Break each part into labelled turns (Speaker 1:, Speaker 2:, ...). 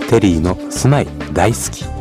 Speaker 1: テリーの住まい大好き。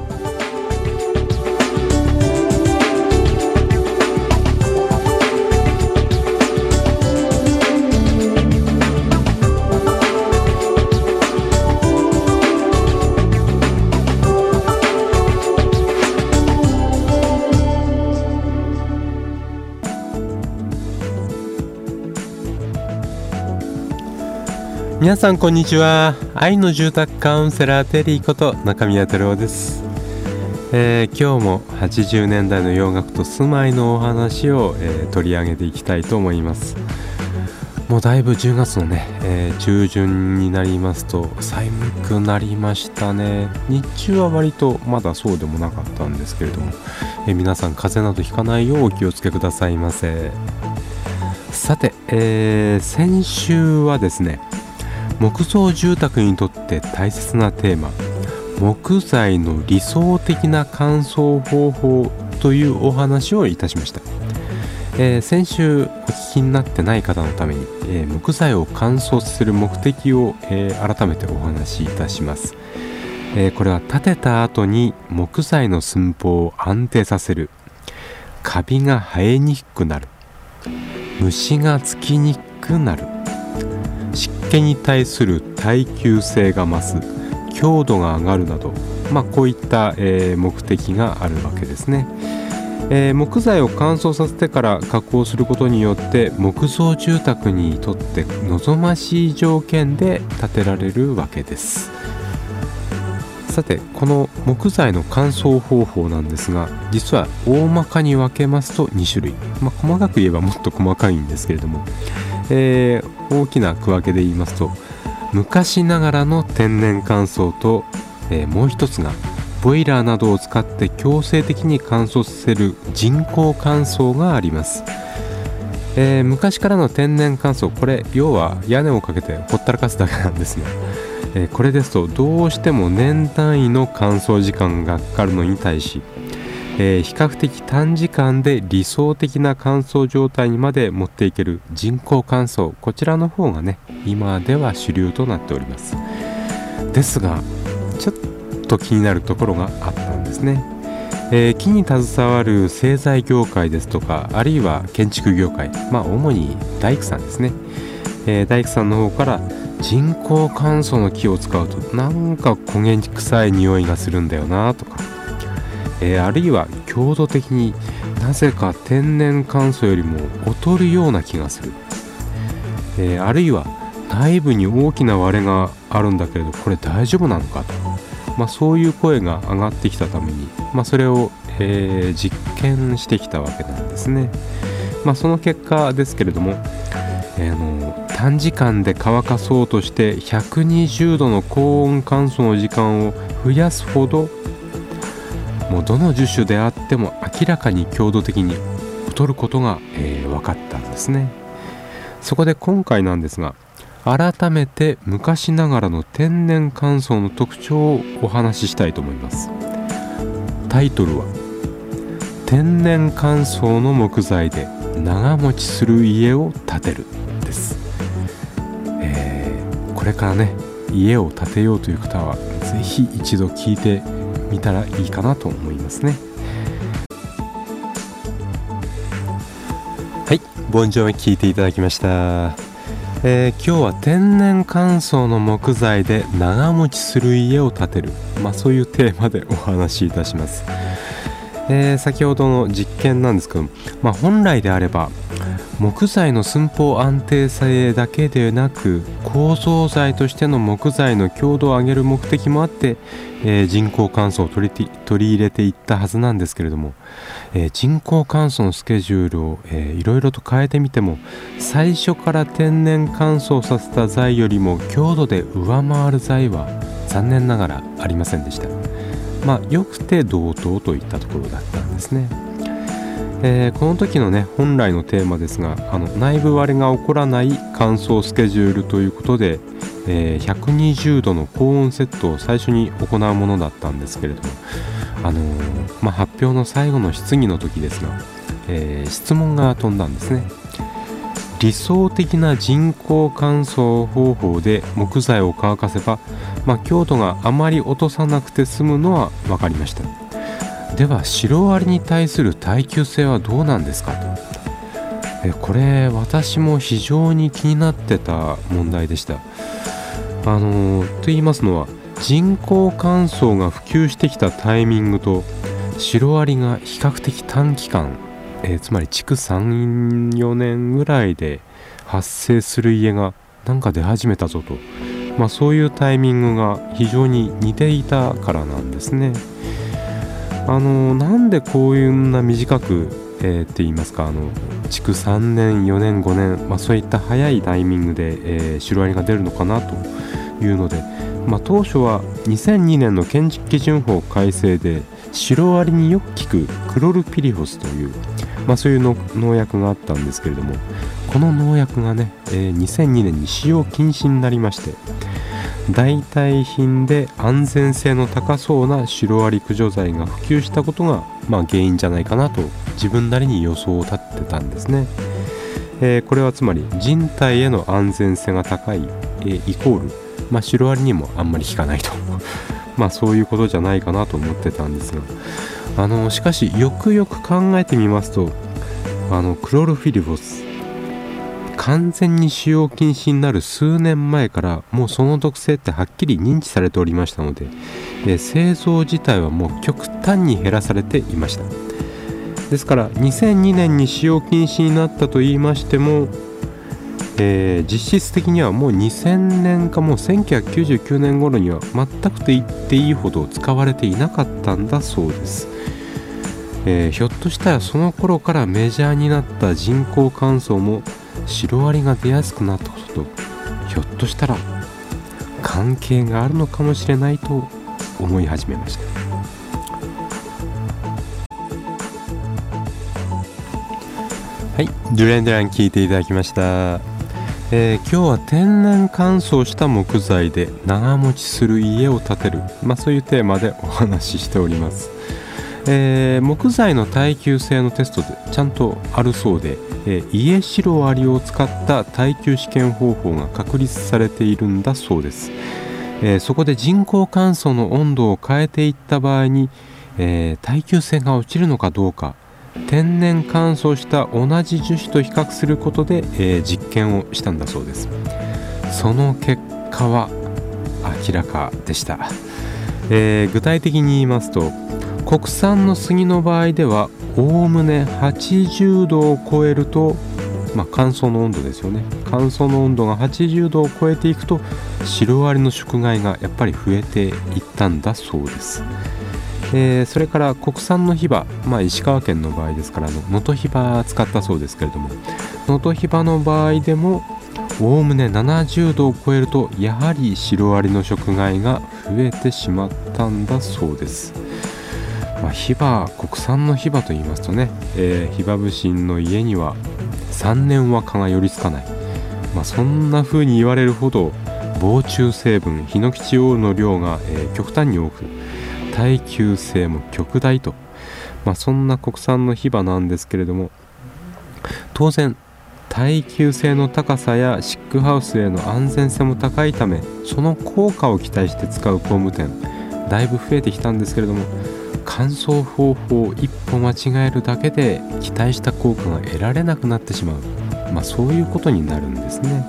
Speaker 1: 皆さんこんにちは。愛の住宅カウンセラーテリーこと中宮照夫です。今日も80年代の洋楽と住まいのお話を、取り上げていきたいと思います。もうだいぶ10月のね、中旬になりますと寒くなりましたね。日中は割とまだそうでもなかったんですけれども、皆さん風邪などひかないようお気をつけくださいませ。さて、先週はですね、木造住宅にとって大切なテーマ、木材の理想的な乾燥方法というお話をいたしました。先週お聞きになってない方のために、木材を乾燥させる目的を、改めてお話しいたします。これは建てた後に木材の寸法を安定させる、カビが生えにくくなる、虫がつきにくくなる、湿気に対する耐久性が増す、強度が上がるなど、こういった、目的があるわけですね。木材を乾燥させてから加工することによって木造住宅にとって望ましい条件で建てられるわけです。さて、この木材の乾燥方法なんですが、実は大まかに分けますと2種類、細かく言えばもっと細かいんですけれども、大きな区分けで言いますと、昔ながらの天然乾燥と、もう一つがボイラーなどを使って強制的に乾燥させる人工乾燥があります。昔からの天然乾燥、これ要は屋根をかけてほったらかすだけなんですが、これですとどうしても年単位の乾燥時間がかかるのに対し、比較的短時間で理想的な乾燥状態にまで持っていける人工乾燥、こちらの方がね、今では主流となっております。ですがちょっと気になるところがあったんですね。木に携わる製材業界ですとか、あるいは建築業界、主に大工さんですね、大工さんの方から人工乾燥の木を使うとなんか焦げ臭い匂いがするんだよなとか、あるいは強度的になぜか天然乾燥よりも劣るような気がする、あるいは内部に大きな割れがあるんだけれどこれ大丈夫なのかと、そういう声が上がってきたために、それを、実験してきたわけなんですね。その結果ですけれども、短時間で乾かそうとして120度の高温乾燥の時間を増やすほど、もうどの樹種であっても明らかに強度的に劣ることが、分かったんですね。そこで今回なんですが、改めて昔ながらの天然乾燥の特徴をお話ししたいと思います。タイトルは天然乾燥の木材で長持ちする家を建てるです。これからね、家を建てようという方はぜひ一度聞いて見たらいいかなと思いますね。はい、ボンジョビ聞いていただきました。今日は天然乾燥の木材で長持ちする家を建てる、そういうテーマでお話しいたします。先ほどの実験なんですけども、本来であれば木材の寸法安定性だけでなく構造材としての木材の強度を上げる目的もあって、人工乾燥を取り入れていったはずなんですけれども、人工乾燥のスケジュールを、いろいろと変えてみても最初から天然乾燥させた材よりも強度で上回る材は残念ながらありませんでした。よくて同等といったところだったんですね。この時のね、本来のテーマですが、内部割れが起こらない乾燥スケジュールということで、120度の高温セットを最初に行うものだったんですけれども、発表の最後の質疑の時ですが、質問が飛んだんですね。 理想的な人工乾燥方法で木材を乾かせば、強度があまり落とさなくて済むのは分かりました。ではシロアリに対する耐久性はどうなんですかと。これ私も非常に気になってた問題でした。と言いますのは、人工乾燥が普及してきたタイミングとシロアリが比較的短期間、つまり築3、4年ぐらいで発生する家がなんか出始めたぞと、そういうタイミングが非常に似ていたからなんですね。なんでこういうな短く、って言いますか、築3年4年5年、そういった早いタイミングで、シロアリが出るのかなというので、当初は2002年の建築基準法改正でシロアリによく効くクロルピリフォスという、そういう農薬があったんですけれども、この農薬がね、2002年に使用禁止になりまして、代替品で安全性の高そうなシロアリ駆除剤が普及したことが、原因じゃないかなと自分なりに予想を立ってたんですね。これはつまり人体への安全性が高い、イコール、シロアリにもあんまり効かないとそういうことじゃないかなと思ってたんですが、しかしよくよく考えてみますと、クロルフィリフォス完全に使用禁止になる数年前からもうその毒性ってはっきり認知されておりましたので、製造自体はもう極端に減らされていました。ですから2002年に使用禁止になったと言いましても、実質的にはもう2000年かもう1999年頃には全くと言っていいほど使われていなかったんだそうです。ひょっとしたらその頃からメジャーになった人工乾燥もシロアリが出やすくなったこととひょっとしたら関係があるのかもしれないと思い始めました。はい、デュレンデラン聞いていただきました。今日は天然乾燥した木材で長持ちする家を建てる、そういうテーマでお話ししております。木材の耐久性のテストでちゃんとあるそうで、家シロアリを使った耐久試験方法が確立されているんだそうです。そこで人工乾燥の温度を変えていった場合に、耐久性が落ちるのかどうか天然乾燥した同じ樹脂と比較することで、実験をしたんだそうです。その結果は明らかでした。具体的に言いますと、国産の杉の場合ではおおむね80度を超えると、乾燥の温度ですよね。乾燥の温度が80度を超えていくとシロアリの食害がやっぱり増えていったんだそうです。それから国産のヒバ、石川県の場合ですから能登ヒバ使ったそうですけれども、能登ヒバの場合でもおおむね70度を超えるとやはりシロアリの食害が増えてしまったんだそうです。ヒバ、国産のヒバと言いますとね、ヒバブシンの家には3年は蚊が寄りつかない、そんな風に言われるほど防虫成分ヒノキチオールの量が、極端に多く耐久性も極大と、そんな国産のヒバなんですけれども、当然耐久性の高さやシックハウスへの安全性も高いため、その効果を期待して使う工務店だいぶ増えてきたんですけれども、乾燥方法を一歩間違えるだけで期待した効果が得られなくなってしまう、そういうことになるんですね。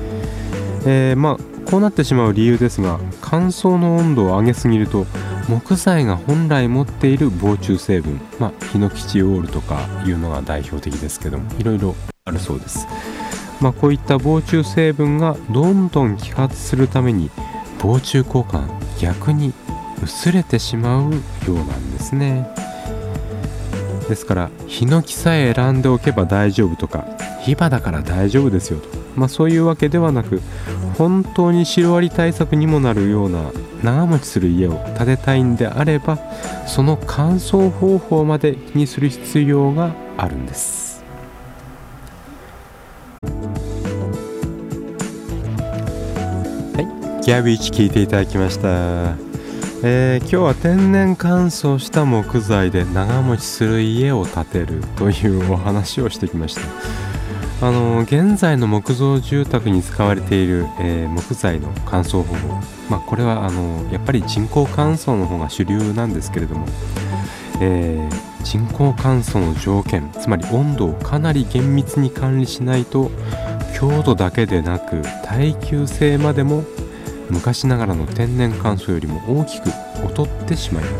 Speaker 1: こうなってしまう理由ですが、乾燥の温度を上げすぎると木材が本来持っている防虫成分、ヒノキチオールとかいうのが代表的ですけども、いろいろあるそうです。こういった防虫成分がどんどん揮発するために防虫効果が逆に薄れてしまうようなんですね。ですからヒノキさえ選んでおけば大丈夫とか、ヒバだから大丈夫ですよと、そういうわけではなく、本当にシロアリ対策にもなるような長持ちする家を建てたいんであれば、その乾燥方法まで気にする必要があるんです。はい、ギャビーチ聞いていただきました。今日は天然乾燥した木材で長持ちする家を建てるというお話をしてきました。 現在の木造住宅に使われている、木材の乾燥方法、これはやっぱり人工乾燥の方が主流なんですけれども、人工乾燥の条件、つまり温度をかなり厳密に管理しないと、強度だけでなく耐久性までも昔ながらの天然乾燥よりも大きく劣ってしまいます。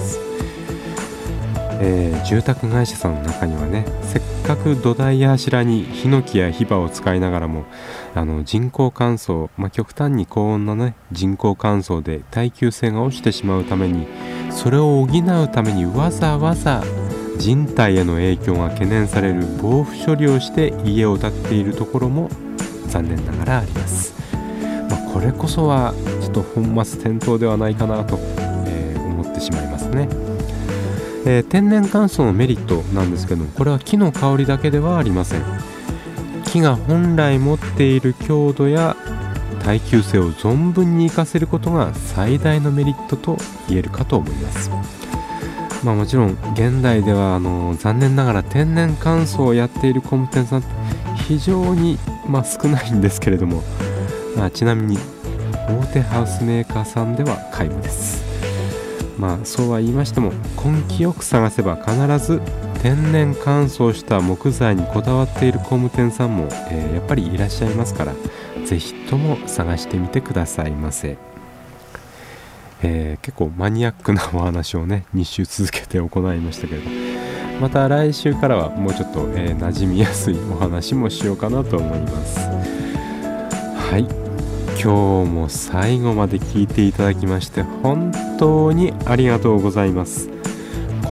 Speaker 1: 住宅会社さんの中にはね、せっかく土台や柱にヒノキやヒバを使いながらも人工乾燥、極端に高温なね人工乾燥で耐久性が落ちてしまうために、それを補うためにわざわざ人体への影響が懸念される防腐処理をして家を建てているところも残念ながらあります。これこそはちょっと本末転倒ではないかなと、思ってしまいますね。天然乾燥のメリットなんですけども、これは木の香りだけではありません。木が本来持っている強度や耐久性を存分に活かせることが最大のメリットと言えるかと思います。もちろん現代では残念ながら天然乾燥をやっている工務店さん非常に、少ないんですけれども、ちなみに大手ハウスメーカーさんでは皆無です。そうは言いましても、根気よく探せば必ず天然乾燥した木材にこだわっている工務店さんも、やっぱりいらっしゃいますから、ぜひとも探してみてくださいませ。結構マニアックなお話をね2週続けて行いましたけれど、また来週からはもうちょっと、馴染みやすいお話もしようかなと思います。はい、今日も最後まで聞いていただきまして本当にありがとうございます。